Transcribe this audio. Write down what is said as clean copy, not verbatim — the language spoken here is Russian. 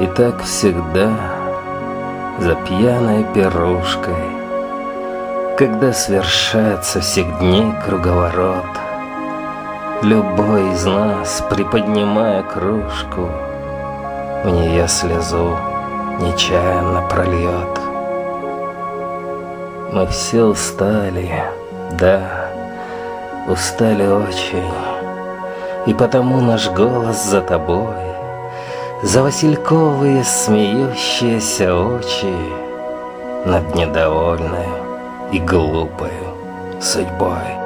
так всегда за пьяной пирушкой, когда свершается всех дней круговорот, любой из нас, приподнимая кружку, в нее слезу нечаянно прольет. Мы все устали, да, устали очень, и потому наш голос за тобой, за васильковые смеющиеся очи над недовольною и глупою судьбой.